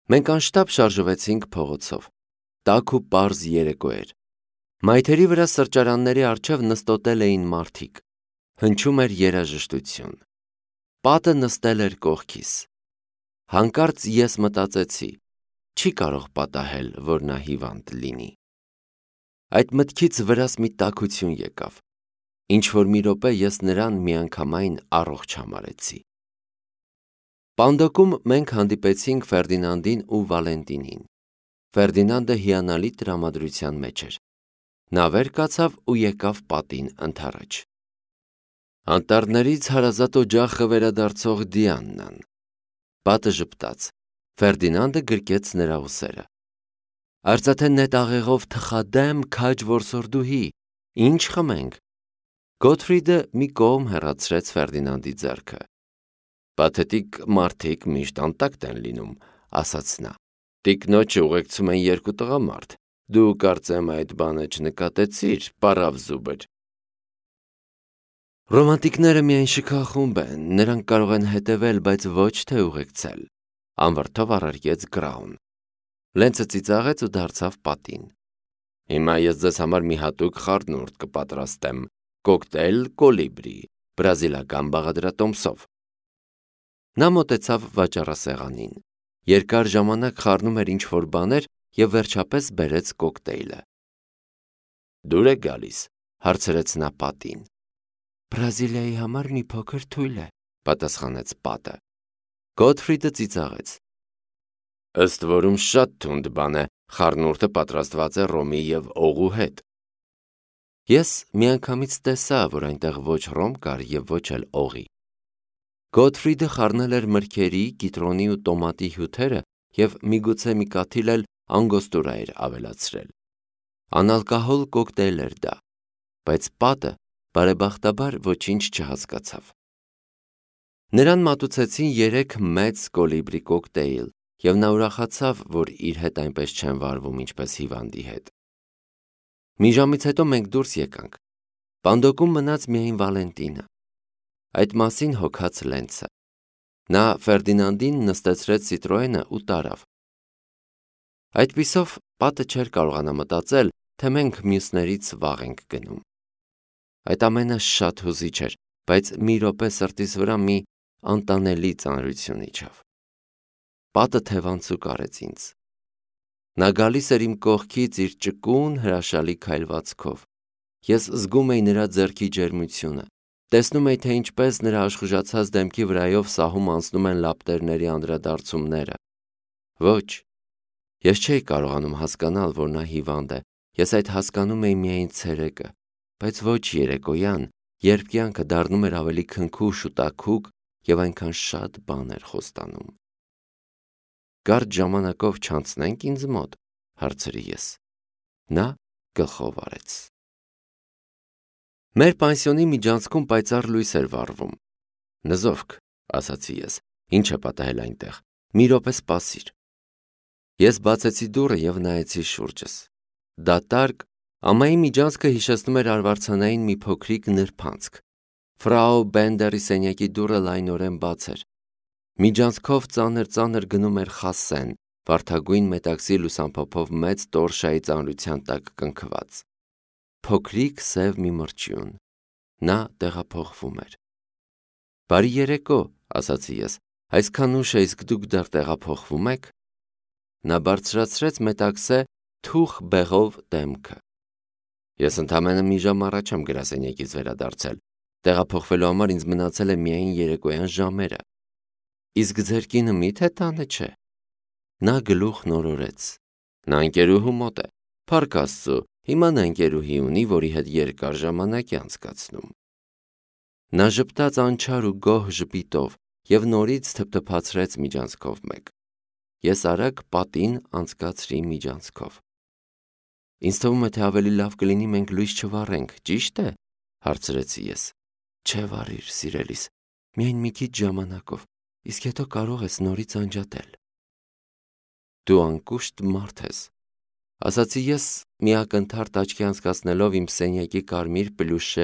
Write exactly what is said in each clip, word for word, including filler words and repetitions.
Մենք անշտապ շարժվեցինք փողոցով։ Տաք ու պարզ երեկո էր։ Մայթերի վրա սրճարանների առջև նստոտել էին մարդիկ։ Հնչում էր երաժշտություն։ Պատը նստել էր կողքիս։ Հանկարծ ես մտածեցի. չի կարող պատահել, որ նա հիվանդ լինի։ Այդ մտքից վրաս մի տաքություն եկավ։ Ինչ-որ մի րոպե ես նրան միանգամայն առողջ համարեցի։ Պանդոկում մենք հանդիպեցինք Ֆերդինանդին ու Վալենտինին։ Ֆերդինանդը հիանալի տրամադրության մեջ էր։ Նա վեր կացավ ու եկավ պատին ընդառաջ։ Անտառներից հարազատ օջախը վերադարձող Դիանան։ Պատը ժպտաց։ Ֆերդինանդը գրկեց նրա ուսերը։ Արծաթե նետաղեղով թխադեմ քաջ որսորդուհի, ինչ խմենք։ Գոթֆրիդը մի կողմ հեռացրեց Ֆերդինանդի ձեռքը։ Պաթետիկ մարդիկ միշտ անտակտ են լինում, ասաց նա։ Տիկնոջը ուղեկցում են երկու տղամարդ։ Դու կարծեմ այդ բանը չնկատեցիր, պարավ զուբր։ Ռոմանտիկները միայն շքախումբ են, նրանք կարող են հետևել, բայց ոչ թե ուղեկցել, անվրդով առարկեց Գրաուն։ Լենցը ծիծաղեց ու դարձավ պատին։ Հիմա ես ձեզ համար մի հատուկ խառնուրդ կպատրաստեմ, կոկտեյլ կոլիբրի, բրազիլական բաղադրատոմսով։ Նա մոտեցավ վաճառասեղանին, երկար ժամանակ խառնում էր ինչ-որ բաներ և վերջապես բերեց կոկտեյլը։ Դուր եք գալիս, հարցրեց նա պատին։ Բրազիլիայի համար մի փոքր թույլ է, պատասխանեց պատը։ Գոթֆրիդը ծիծաղեց։ Ըստ որում շատ թունդ բան է, խառնուրդը պատրաստված է ռոմի և օղու հետ։ Ես միանգամից տեսա, որ այնտեղ ոչ ռոմ կար և ոչ էլ օղի։ Գոթֆրիդը խառնել էր մրգերի, կիտրոնի ու տոմատի հյութերը և միգուցե մի կաթիլ էլ անգոստուրա էր ավելացրել։ Անալկոհոլ կոկտեյլ էր դա, բայց պատը բարեբախտաբար ոչինչ չհասկացավ։ Նրան մատուցեցին երեք մեծ կոլիբրի կոկտեյլ, և նա ուրախացավ, որ իր հետ այնպես չեն վարվում, ինչպես հիվանդի հետ։ Մի ժամից հետո մենք դուրս եկանք։ Պանդոկում մնաց միայն Վալենտինը։ Այդ մասին հոգաց Լենցը։ Նա Ֆերդինանդին նստեցրեց Սիտրոենը ու տարավ։ Այդպիսով պատը չէր կարողանա մտածել, թե մենք մյուսներից վաղ ենք գնում։ Այդ ամենը շատ հուզիչ էր, բայց մի րոպե սրտիս վրա մի անտանելի ծանրություն իջավ։ Պատը թևանցուկ արեց ինձ։ Նա գալիս էր իմ կողքից իր ճկուն հրաշալի քայլվածքով։ Ես զգում էի նրա ձեռքի ջերմությունը, տեսնում էի, թե ինչպես նրա աշխուժացած դեմքի վրայով սահում անցնում են լապտերների անդրադարձումները։ Ոչ, ես չէի կարողանում հասկանալ, որ նա հիվանդ է, ես այդ հասկանում էի միայն ցերեկը, բայց ոչ երեկոյան, երբ կյանքը դառնում էր ավելի քնքուշ ու տաքուկ և այնքան շատ բան էր խոստանում։ Կարճ ժամանակով չանցնե՞նք ինձ մոտ, հարցրի ես։ Նա գլխով արեց։ Մեր պանսիոնի միջանցքում պայծառ լույս էր վառվում։ Նզովք, ասացի ես, ինչ է պատահել այնտեղ, մի րոպե սպասիր։ Ես բացեցի դուռը և նայեցի շուրջս։ Դատարկ, ամայի միջանցքը հիշեցնում էր արվարձանային մի փոքրիկ նրբանցք։ Ֆրաու Բենդերի սենյակի դուռը լայնորեն բաց էր։ Միջանցքով ծանր-ծանր գնում էր Խասեն, վարդագույն մետաքսի լուսամփոփով մեծ տորշայի ծանրության տակ կնքված։ Փոքրիկ սև մի մրջյուն։ Նա տեղափոխվում էր։ Բարի երեկո, ասացի ես, այսքան ուշ է, իսկ դուք դեռ տեղափոխվում եք։ Նա բարձրացրեց մետաքսե թուխ բեղով դեմքը։ Ես ընդամենը մի ժամ առաջ եմ գրասենյակից վերադարձել։ Տեղափոխվելու համար ինձ մնացել է միայն երեկոյան ժամերը։ Իսկ ձեր կինը մի՞թե տանը չէ։ Նա գլուխ նորորեց։ Նա ընկերուհու մոտ է։ Փառք Աստծո, հիմա նա ընկերուհի ունի, որի հետ երկար ժամանակ է անցկացնում։ Նա ժպտաց անչար ու գոհ ժպիտով և նորից թփթփացրեց միջանցքով մեկ։ Ես արագ պատին անցկացրի միջանցքով։ Ինձ թվում է, թե ավելի լավ կլինի մենք լույս չվառենք, ճի՞շտ է, հարցրեցի ես։ Չէ վառիր, սիրելիս, միայն մի քիչ ժամանակով, իսկ հետո կարող ես նորից անջատել։ Դու անկուշտ մարդ ես, ասացի ես, մի ակնթարթ աչքի անցկացնելով իմ սենյակի կարմիր պլյուշե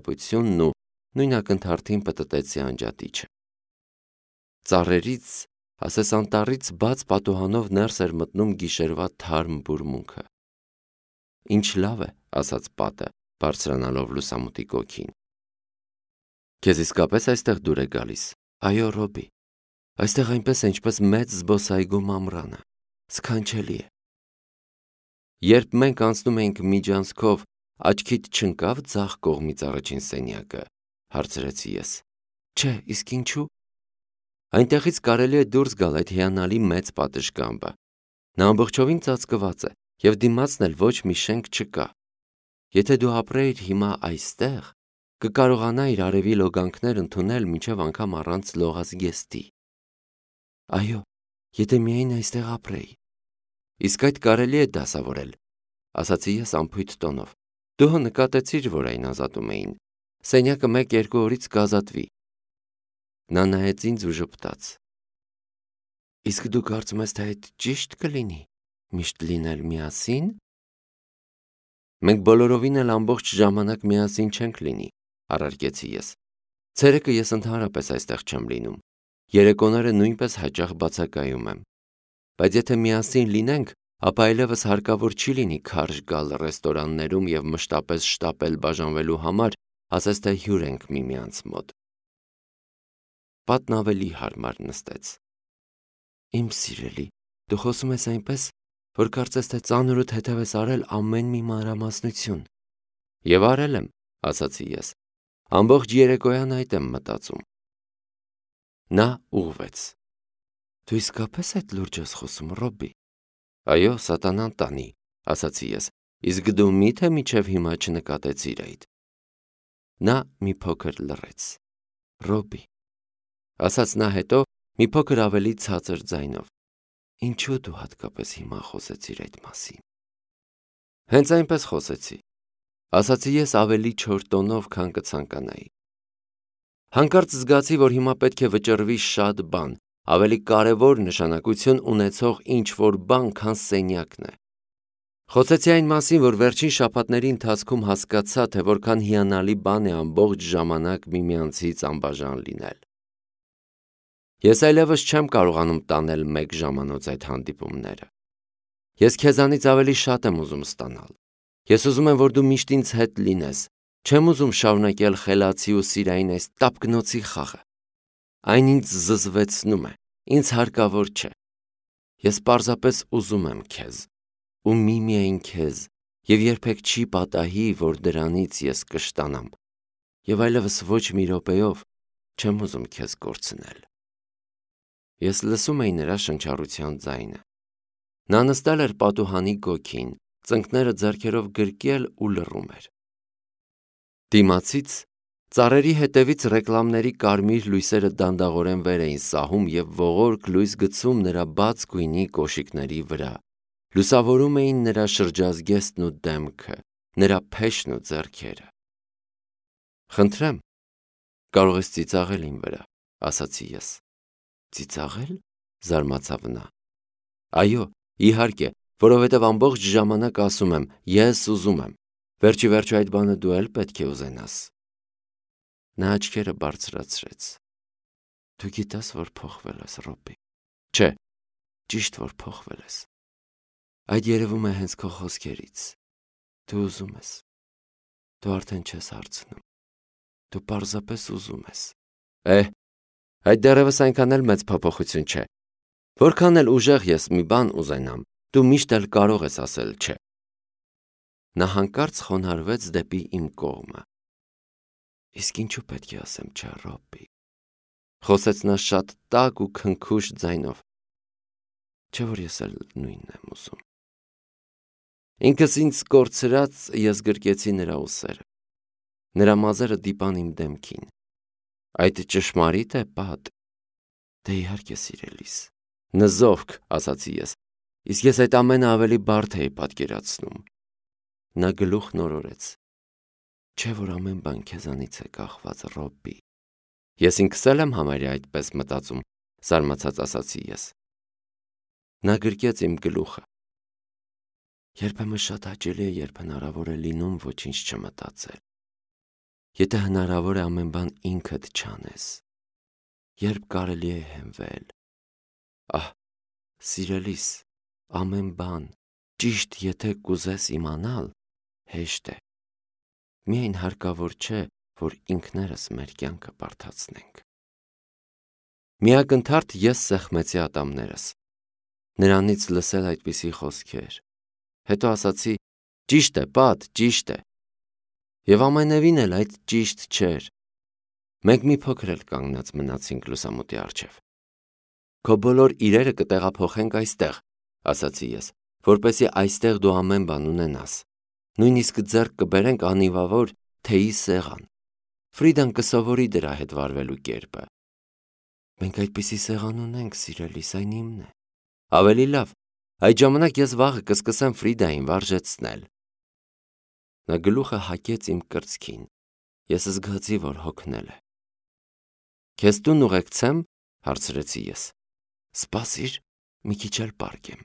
հոյակապությունն ու նույն ակնթարթին պտտեցի անջատիչը։ Ծառերից ասես անտառից բաց պատուհանով ներս էր մտնում գիշերվա թարմ բուրմունքը։ Ինչ լավ է, ասաց պատը, բարձրանալով լուսամուտի կոքին։ Քեզ իսկապես այստեղ դուր է գալիս։ Այո, Ռոբի, այստեղ այնպես է, ինչպես մեծ զբոսայգու մամռանը, սքանչելի է։ Երբ մենք անցնում էինք միջանցքով, աչքիդ չընկավ ձախ կողմից առաջին սենյակը, հարցրեցի ես։ Չէ, իսկ ինչու։ Այնտեղից կարելի է դուրս գալ այդ հիանալի մեծ պատշգամբը։ Նա ամբողջովին ծածկված է, և դիմացն էլ ոչ մի շենք չկա։ Եթե դու ապրեիր հիմա այստեղ, կկարողանայիր արևի լոգանքներ ընդունել մինչև անգամ առանց լողազգեստի։ Այո, եթե միայն այստեղ ապրեի։ Իսկ այդ կարելի է դասավորել, ասացի ես անփույթ տոնով։ Դու նկատեցիր, որ այն ազատում էին։ Սենյակը մեկ-երկու օրից կազատվի։ Նա նայեց ինձ ու ժպտաց։ Իսկ դու կարծում ես, թե այդ ճիշտ կլինի, միշտ լինել միասին։ Մենք բոլորովին էլ ամբողջ ժամանակ միասին չենք լինի, առարկեցի ես։ Ցերեկը ես ընդհանրապես այստեղ չեմ լինում։ Երեկոները նույնպես հաճախ բացակայում եմ։ Բայց եթե միասին լինենք, ապա այլևս հարկավոր չի լինի քարշ գալ ռեստորաններում և մշտապես շտապել բաժանվելու համար, ասես թե հյուր ենք միմյանց մոտ։ Պատն ավելի հարմար նստեց։ Իմ սիրելի, դու խոսում ես այնպես, որ կարծես թե ծանրուդ հետև ես արել ամեն մի մանրամասնություն։ Եվ արել եմ, ասացի ես։ Ամբողջ երեկոյան այդ եմ մտածում։ Նա ուղղվեց։ Դու իսկապես այդ լուրջ ես խոսում, Ռոբի։ Այո, սատանան տանի, ասացի ես, իսկ դու մի՞թե մինչև հիմա չնկատեցիր այդ։ Նա մի փոքր լռեց։ Ռոբի, ասաց նա հետո մի փոքր ավելի ցածր ձայնով։ Ինչու դու հատկապես հիմա խոսեցիր այդ մասին։ Հենց այնպես խոսեցի, ասացի ես ավելի չոր տոնով, քան կցանկանայի։ Հանկարծ զգացի, որ հիմա պետք է վճռվի շատ բան, ավելի կարևոր նշանակություն ունեցող ինչ-որ բան, քան սենյակն է։ Խոսեցի այն մասին, որ վերջին շաբաթների ընթացքում հասկացա, թե որքան հիանալի բան է ամբողջ ժամանակ միմյանցից անբաժան լինել։ Ես այլևս չեմ կարողանում տանել մեկ ժամանոց այդ հանդիպումները։ Ես քեզանից ավելի շատ եմ ուզում ստանալ։ Ես ուզում եմ, որ դու միշտ ինձ հետ լինես։ Չեմ ուզում շարունակել խելացի ու սիրային այս տապկնոցի խաղը։ Այն ինձ զզվեցնում է, ինձ հարկավոր չէ։ Ես պարզապես ուզում եմ քեզ, ու միմիայն քեզ, և երբեք չի պատահի, որ դրանից ես կշտանամ, և այլևս ոչ մի րոպեով չեմ ուզում քեզ կորցնել։ Ես լսում էի նրա շնչառության ձայնը։ Նա նստել էր պատուհանի գոգին, ծնկները ձեռքերով գրկել ու լռում էր։ Դիմացից ծառերի հետևից ռեկլամների կարմիր լույսերը դանդաղորեն վեր էին սահում և ողորկ լույս գցում նրա բաց գույնի կոշիկների վրա, լուսավորում էին նրա շրջազգեստն ու դեմքը, նրա փեշն ու ձեռքերը։ Խնդրեմ, կարող ես ծիծաղել իմ վրա, ասացի ես։ Ծիծաղել, զարմացավ նա։ Այո, իհարկե, որովհետև ամբողջ ժամանակ ասում եմ, ես ուզում եմ։ Վերջի վերջո այդ բանը դու էլ պետք է ուզենաս։ Նա աչքերը բարձրացրեց։ Դու գիտես, որ փոխվել ես, Ռոբի։ Չէ, ճիշտ որ փոխվել ես։ Այդ երևում է հենց քո խոսքերից։ Դու ուզում ես։ Դու արդեն չես հարցնում։ Դու պարզապես ուզում ես։ Է, այդ դեռևս այնքան էլ մեծ փոփոխություն չէ։ Որքան էլ ուժեղ ես մի բան ուզենամ, դու միշտ էլ կարող ես ասել չէ։ Նա հանկարծ խոնարհվեց դեպի իմ կողմը։ Իսկ ինչու պետք է ասեմ չէ, Ռոբի։ Խոսեց նա շատ տաք ու քնքուշ ձայնով։ Չէ՞ որ ես էլ նույնն եմ ուզում։ Ինքս ինձ կորցրած ես գրկեցի նրա ուսերը։ Նրա մազերը դիպան իմ դեմքին։ Այդ ճշմարիտ է, Պատ։ Դե իհարկե, սիրելիս։ Նզովք, ասացի ես, իսկ ես այդ ամենը ավելի բարդ էի պատկերացնում։ Նա գլուխ նորորեց։ Չէ՞ որ ամեն բան քեզանից է կախված, Ռոբի։ Ես ինքս էլ եմ համարյա այդպես մտածում, զարմացած ասացի ես։ Նա գրկեց իմ գլուխը։ Երբեմն շատ հաճելի է, երբ հնարավոր է լինում ոչինչ չմտածել։ Եթե հնարավոր է ամեն բան ինքդ չանես, երբ կարելի է հենվել, Ահ, սիրելիս, ամեն բան, ճիշտ եթե կուզես իմանալ, հեշտ է։ Միայն հարկավոր չէ, որ ինքներս մեր կյանքը բարդացնենք։ Միակնթարթ ես սեղմեցի ատամներս։ Նրանից լսել այդպիսի խոսքեր։ Հետո ասացի. ճիշտ է, պատ, ճիշտ է։ Եվ ամենևին էլ այդ ճիշտ չէր։ Մենք մի փոքր էլ կանգնած մնացինք լուսամուտի առջև։ Քո բոլոր իրերը կտեղափոխենք այստեղ, ասացի ես, որպեսզի այստեղ դու ամեն բան ունենաս։ Նույնիսկ ձեռք կբերենք անիվավոր թեյի սեղան։ Ֆրիդան կսովորի դրա հետ վարվելու կերպը։ Մենք այդպիսի սեղան ունենք, սիրելիս, այն իմն է։ Ավելի լավ, այդ ժամանակ ես վաղը կսկսեմ Ֆրիդային վարժեցնել։ Նա գլուխը հագեց իմ կրծքին։ Ես զգացի, որ հոգնել է։ Քեզ տուն ուղեկցեմ, հարցրեցի ես։ Սպասիր, մի քիչ էլ պառկեմ։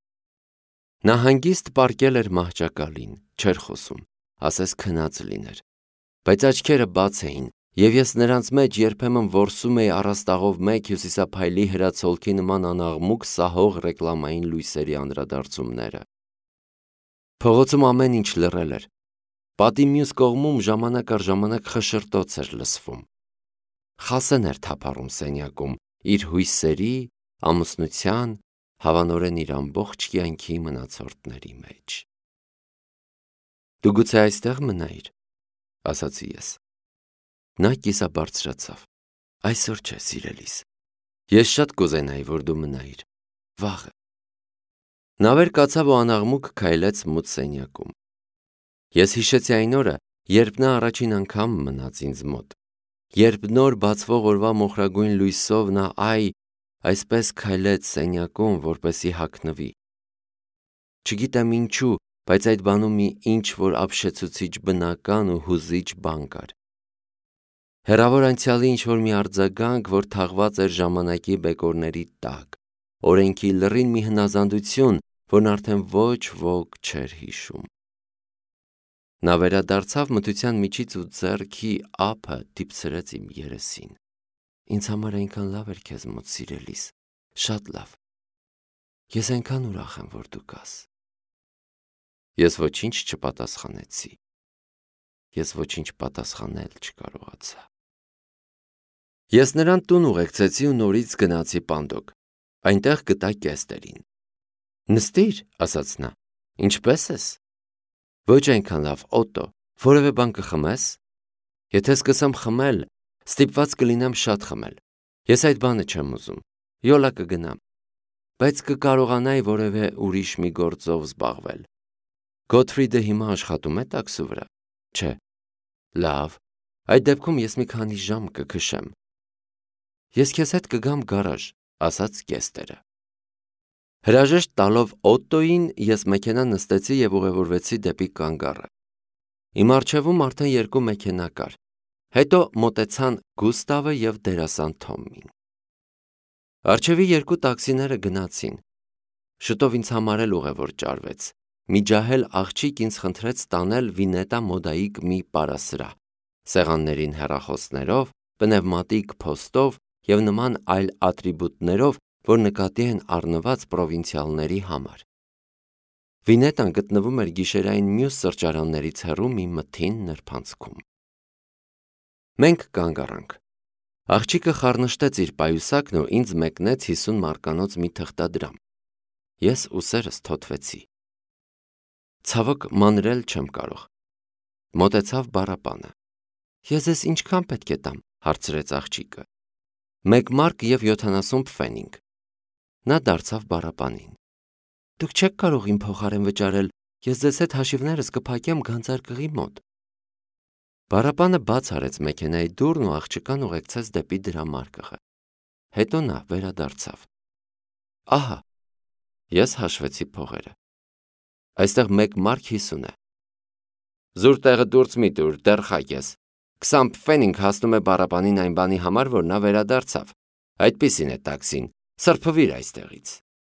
Նա հանգիստ պառկել էր մահճակալին, չէր խոսում, ասես քնած լիներ, բայց աչքերը բաց էին, և ես նրանց մեջ երբեմն որսում էի առաստաղով մեկ հյուսիսափայլի հրացոլքի նման անաղմուկ սահող ռեկլամային լույսերի անդրադարձումները։ Փողոցում ամեն ինչ լռել էր։ Պատի մյուս կողմում ժամանակ առ ժամանակ խշշրտոց էր լսվում։ Խասեն էր թափառում սենյակում իր հույսերի, ամուսնության, հավանորեն իր ամբողջ կյանքի մնացորդների մեջ։ Դու գուցե այստեղ մնայիր, ասացի ես։ Նա կիսաբարձրացավ։ Այսօր չէ, սիրելիս։ Ես շատ կուզենայի, որ դու մնայիր, վաղը։ Նա վեր կացավ ու անաղմուկ քայլեց մութ սենյակում։ Ես հիշեցի այն օրը, երբ նա առաջին անգամ մնաց ինձ մոտ, երբ նոր բացվող օրվա մոխրագույն լույսով նա այ այսպես քայլեց սենյակում, որպեսզի հագնվի։ Չգիտեմ ինչու, բայց այդ բանում մի ինչ-որ ապշեցուցիչ բնական ու հուզիչ բան կար։ Հեռավոր անցյալի ինչ-որ մի արձագանք, որ թաղված էր ժամանակի բեկորների տակ, օրենքի լռին մի հնազանդություն, որն արդեն ոչ ոք չէր հիշում։ Նա վերադարձավ մթության միջից ու ձեռքի ափը դիպցրեց իմ երեսին։ Ինձ համար այնքան լավ էր քեզ մոտ, սիրելիս, շատ լավ։ Ես այնքան ուրախ եմ, որ դու կաս։ Ես ոչինչ չպատասխանեցի։ Ես ոչինչ պատասխանել չկարողացա։ Ես նրան տուն ուղեկցեցի ու նորից գնացի Պանդոկ։ Այնտեղ գտա Կեստերին։ Նստիր, ասաց նա, ինչպե՞ս ես։ Ոչ այնքան լավ, Օտո, որևէ բան կխմես։ Եթե սկսեմ խմել, ստիպված կլինեմ շատ խմել։ Ես այդ բանը չեմ ուզում։ Յոլա կգնամ։ Բայց կկարողանայի որևէ ուրիշ մի գործով զբաղվել։ Գոթֆրիդը հիմա աշխատում է տաքսու վրա։ Չէ։ Լավ, այդ դեպքում ես մի քանի ժամ կքշեմ։ Ես քեզ հետ կգամ գարաժ, ասաց Կեստերը։ Հրաժեշտ տալով Օտտոյին ես մեքենա նստեցի և ուղևորվեցի դեպի կանգառը։ Իմ առջևում արդեն երկու մեքենա կար։ Հետո մոտեցան Գուստավը և դերասան Թոմին։ Առջևի երկու տաքսիները գնացին։ Շուտով ինձ համար էլ ուղևոր ճարվեց։ Մի ջահել աղջիկ ինձ խնդրեց տանել Վինետա մոդայիկ մի պարասրահ, սեղաններին հեռախոսներով, պնևմատիկ փոստով և նման այլ ատրիբուտներով, որ նկատի են առնված պրովինցիալների համար։ Վինետան գտնվում էր գիշերային մյուս սրճարաններից հեռու մի մթին նրբանցքում։ Մենք կանգ առանք։ Աղջիկը խառնշտեց իր պայուսակն ու ինձ մեկնեց հիսուն մարկանոց մի թղթադրամ։ Ես ուսերս թոթվեցի։ Ցավոք մանրել չեմ կարող։ Մոտեցավ Բառապանը։ Ես ես ինչքան պետք է տամ, հարցրեց աղջիկը։ Մեկ մարկ և յոթանասուն պֆենինգ։ Նա դարձավ Բառապանին։ Դուք չեք կարող իմ փոխարեն վճարել, ես ձեզ հետ հաշիվներս կփակեմ գանձարկղի մոտ։ Բառապանը բաց արեց մեքենայի դուռն ու աղջկան ուղեկցեց դեպի դրամարկղը։ Հետո նա վերադարձավ։ Ահա, ես հաշվեցի փողերը։ Այստեղ մեկ մարկ հիսուն է։ Զուր տեղը դուրս մի տուր, դեռ խակ ես։ Քսան պֆենինգ հասնում է Բառապանին այն բանի համար, որ նա վերադարձավ։ Այդպիսին է տաքսին, սրբվիր այստեղից։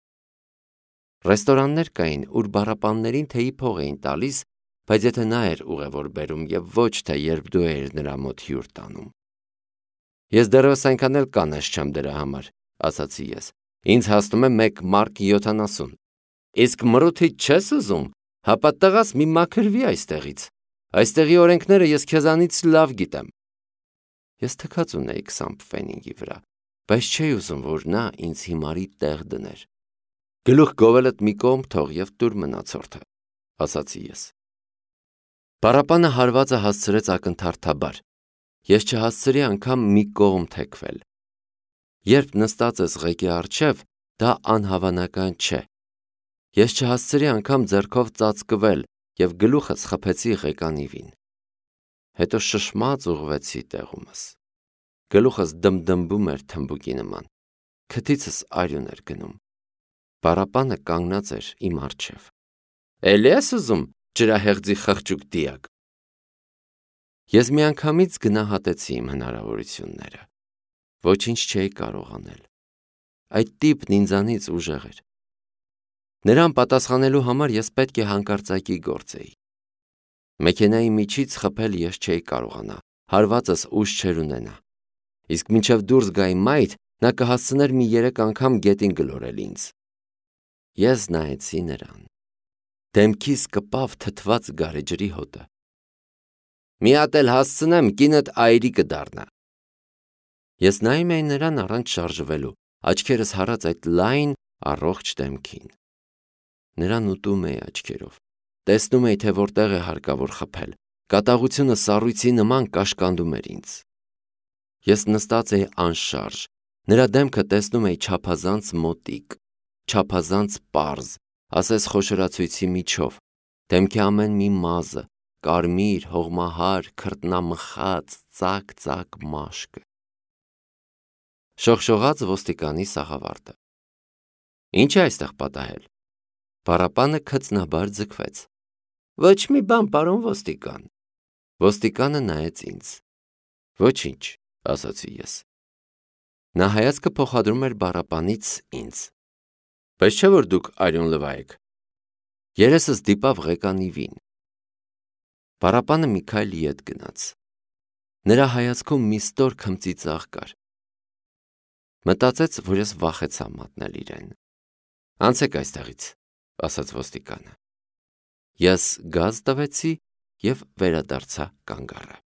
Ռեստորաններ կային, ուր Բառապաններին թեյի փող էին տալիս, բայց եթե նա էր ուղևոր բերում և ոչ թե երբ դու էիր նրա մոտ հյուր տանում։ Ես դեռևս այնքան էլ կանեշ չեմ դրա համար, ասացի ես, Ինձ հասնում է մեկ մարկ յոթանասուն։ Իսկ մրութից չես ուզում, հապա տղաս մի մաքրվի այստեղից։ Այստեղի օրենքները ես քեզանից լավ գիտեմ։ Ես թքած ունեի քսան պֆենինգի վրա, բայց չէի ուզում, որ նա ինձ հիմարի տեղ դներ։ Գլուխ գովելդ մի կողմ թող եւ տուր մնացորդը, ասացի ես։ Պարապանը հարվածը հասցրեց ակնթարթաբար։ Ես չհասցրի անգամ մի կողմ թեքվել։ Երբ նստած ես ղեկի առջև, դա անհավանական չէ։ Ես չհասցրի անգամ ձեռքով ծածկվել եւ գլուխս խփեցի ղեկանիվին։ Հետո շշմած ուղղվեցի տեղումս։ Գլուխս դմդմբում էր թմբուկի նման։ Քթիցս արյուն էր գնում։ Պարապանը կանգնած էր իմ առջև։ Էլի ես ուզում ջրահեղձի խղճուկ դիակ։ Ես միանգամից գնահատեցի իմ հնարավորությունները։ Ոչինչ չէի կարող անել։ Այդ տիպն ինձանից ուժեղ էր։ Նրան պատասխանելու համար ես պետք է հանկարծակի գործեի։ Մեքենայի միջից խփել ես չէի կարողանա, հարվածս ուժ չէր ունենա։ Իսկ մինչև դուրս գայի մայթ, նա կհասցներ մի երեք անգամ գետին գլորել ինձ։ Ես նայեցի նրան։ Դեմքիս կպավ թթված գարեջրի հոտը։ Մի հատ էլ հասցնեմ, կինդ այրի կդառնա։ Ես նայում էի նրան առանց շարժվելու, աչքերս հառած այդ լայն, առողջ դեմքին։ Նրան ուտում էի աչքերով։ Տեսնում էի, թե որտեղ է հարկավոր խփել։ Կատաղությունը սառույցի նման կաշկանդում էր ինձ։ Ես նստած էի անշարժ։ Նրա դեմքը տեսնում էի չափազանց մոտիկ, չափազանց պարզ, ասես խոշորացույցի միջով։ Դեմքի ամեն մի մազը, կարմիր, հողմահար, քրտնամխած, ծակ-ծակ մաշկը։ Շողշողաց ոստիկանի սաղավարտը։ Ինչ է այստեղ պատահել։ Պարապանը քծնաբար ձգվեց։ Ոչ մի բան, պարոն ոստիկան։ Ոստիկանը նայեց ինձ։ Ոչինչ, ասացի ես։ Նա հայացքը փոխադրում էր պարապանից ինձ։ Բայց չէ որ դուք արյուն լվայեք։ Երեսս դիպավ ղեկանիվին։ Պարապանը մի քայլ ետ գնաց։ Նրա հայացքում մի ստոր քմծիծաղ կար։ Մտածեց, որ ես վախեցա մատնել իրեն։ Անցեք այստեղից, ասաց ոստիկանը։ Ես գազ տվեցի եւ վերադարձա կանգառը։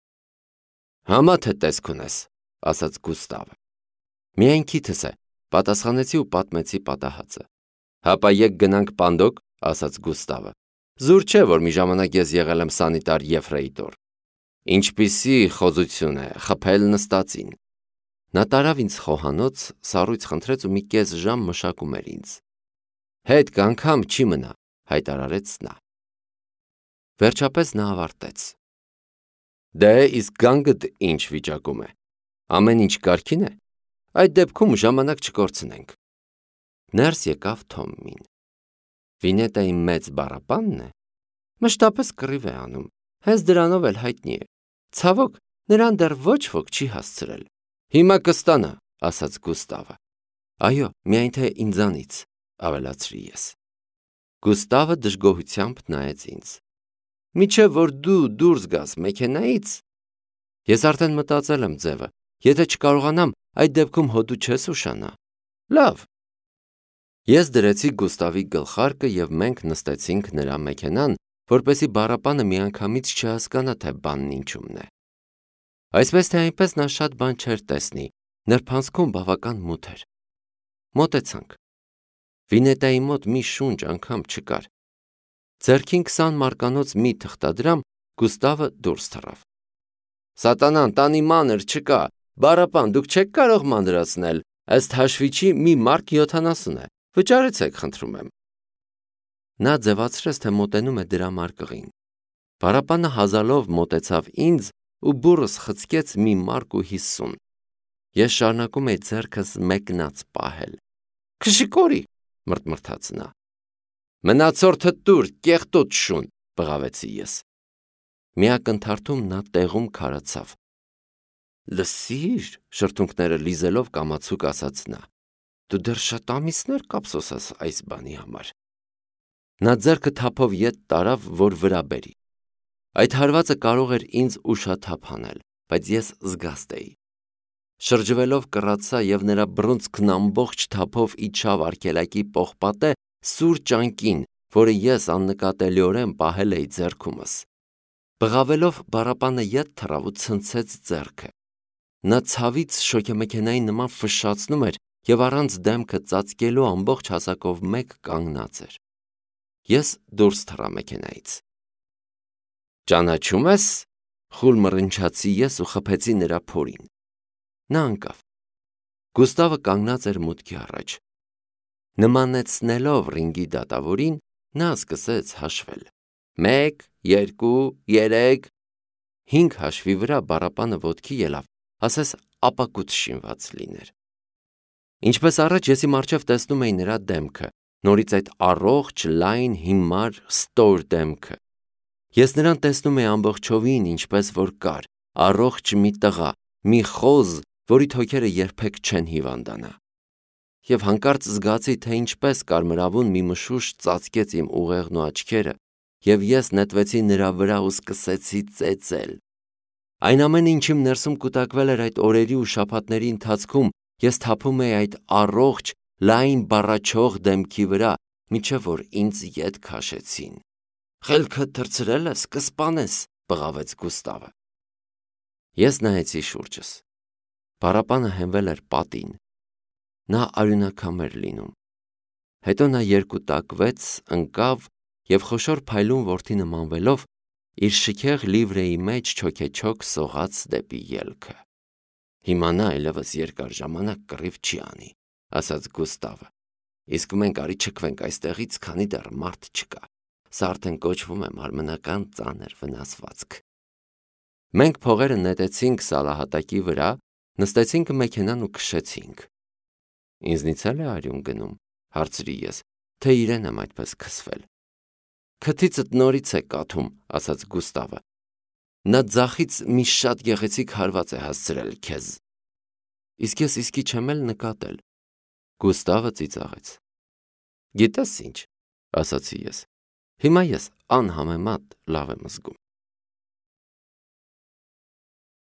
Համա թե տեսք ունես, ասաց Գուստավը։ Միայն քիթս է, պատասխանեցի ու պատմեցի պատահածը։ Հապա եկ գնանք պանդոկ, ասաց Գուստավը։ Զուր չէ, որ մի ժամանակ ես եղել եմ սանիտար եֆրեյտոր։ Ինչպիսի խոզություն է, խփել նստածին։ Նա տարավ ինձ խոհանոց, սառույց խնդրեց ու մի կես ժամ մշակում էր ինձ։ Հետ կանգամ չի մնա, հայտարարեց նա։ Վերջապես նա ավարտեց։ Դե իսկ գանգդ ինչ վիճակում է։ Ամեն ինչ կարգին է։ Այդ դեպքում ժամանակ չկորցնենք։ Ներս եկավ Թոմին։ Վինետայի մեծ բառապանն է։ Մշտապես կռիվ է անում։ Հենց դրանով էլ հայտնի է։ Ցավոք, նրան դեռ ոչ ոք չի հասցրել։ Հիմա կստանա, ասաց Գուստավը։ Այո, միայն թե ինձանից, ավելացրի ես։ Գուստավը դժգոհությամբ նայեց ինձ։ Միչև որ դու դուրս գաս մեքենայից։ Ես արդեն մտածել եմ ձևը։ Եթե չկարողանամ, այդ դեպքում հո դու չես ուշանա։ Լավ։ Ես դրեցի Գուստավի գլխարկը եւ մենք նստեցինք նրա մեքենան, որպեսզի բառապանը միանգամից չհասկանա, թե բանն ինչումն է։ Այսպես թե այնպես նա շատ բան չէր տեսնի, նրբանցքում բավական մութ էր։ Մոտեցանք։ Վինետայի մոտ մի շունչ անգամ չկար։ Ձեռքին քսան մարկանոց մի թղթադրամ Գուստավը դուրս թռավ։ Սատանան, տանի մանր չկա, բառապան, դուք չեք կարող մանրացնել, ըստ հաշվիչի մի մարկ յոթանասուն է, վճարեցեք, խնդրում եմ։ Նա ձևացրեց, թե մոտենում է դրամարկղին։ Բառապանը հազալով մոտեցավ ինձ ու բուրս խցկեց մի մարկ ու հիսուն։ Ես շարունակում էի ձեռքս մեկնած պահել։ Քշիկորի, մրթմրթաց նա։ Մնացորդը տուր, կեղտոտ շուն, բղավեցի ես։ Մի ակնթարթում նա տեղում քարացավ։ Լսիր, շրթունքները լիզելով կամացուկ ասաց նա։ Դու դեռ շատ ամիսներ կափսոսես այս բանի համար։ Նա ձեռքը թափով ետ տարավ, որ վրա բերի։ Այդ հարվածը կարող էր ինձ ուշաթափ անել, բայց ես զգաստ էի։ Շրջվելով կռացա և նրա բռունցքն ամբողջ թափով իջավ արգելակի պողպատե սուր ճանկին, որը ես աննկատելիորեն պահել էի ձեռքումս։ Բղավելով Բարապանը ետ թռավ ու ցնցեց ձեռքը։ Նա ցավից շոգեմեքենայի նման ֆշշացնում էր և առանց դեմքը ծածկելու ամբողջ հասակով մեկ կանգնած էր։ Ես դուրս թռա մեքենայից։ «Ճանաչում ես», խուլ մռնչացի ես ու խփեցի նրա փորին։ Նա ընկավ։ Գուստավը կանգնած էր մուտքի առաջ։ Նմանեցնելով ռինգի դատավորին, նա սկսեց հաշվել. «Մեկ, երկու, երեք»։ Հինգ հաշվի վրա Բարապանը ոտքի ելավ, ասես ապակուց շինված լիներ։ Ինչպես առաջ ես իմ առջև տեսնում էի նրա դեմքը, նորից այդ առողջ, լայն, հիմար, ստոր դեմքը։ Ես նրան տեսնում էի ամբողջովին, ինչպես որ կար, առողջ մի տղա, մի խոզ, որի թոքերը երբեք չեն հիվանդանա։ Եվ հանկարծ զգացի, թե ինչպես կարմրավուն մի մշուշ ծածկեց իմ ուղեղն ու աչքերը, և ես նետվեցի նրա վրա ու սկսեցի ծեծել։ Այն ամենը, ինչ իմ ներսում կուտակվել էր այդ օրերի ու շաբաթների ընթացքում, ես թափում էի այդ առողջ, լայն, բառաչող դեմքի վրա, մինչև որ ինձ ետ քաշեցին։ «Խելքդ թռցրել ես, կսպանես», բղավեց Գուստավը։ Ես նայեցի շուրջս։ Բարապանը հենվել էր պատին։ Նա արյունակամ էր լինում։ Հետո նա երկուտակվեց, ընկավ և խոշոր փայլուն որդի նմանվելով իր շքեղ լիվրեի մեջ չոքեչոք սողաց դեպի ելքը։ «Հիմա նա այլևս երկար ժամանակ կռիվ չի անի», ասաց Գուստավը։ «Իսկ մենք արի չքվենք այստեղից, քանի դեռ մարդ չկա։ Սա արդեն կոչվում է մարմնական ծանր վնասվածք»։ Մենք փողերը նետեցինք սալահատակի վրա, նստեցինք մեքենան ու քշեցինք։ «Ինձնից էլ է արյուն գնում», հարցրի ես, թե իրեն եմ այդպես քսվել։ «Քթիցդ նորից է կաթում», ասաց Գուստավը։ «Նա ձախից մի շատ գեղեցիկ հարված է հասցրել քեզ»։ «Իսկ ես իսկի չեմ էլ նկատել»։ Գուստավը ծիծաղեց։ «Գիտես ինչ», ասացի ես, հիմա ես անհամեմատ լավ եմ զգում։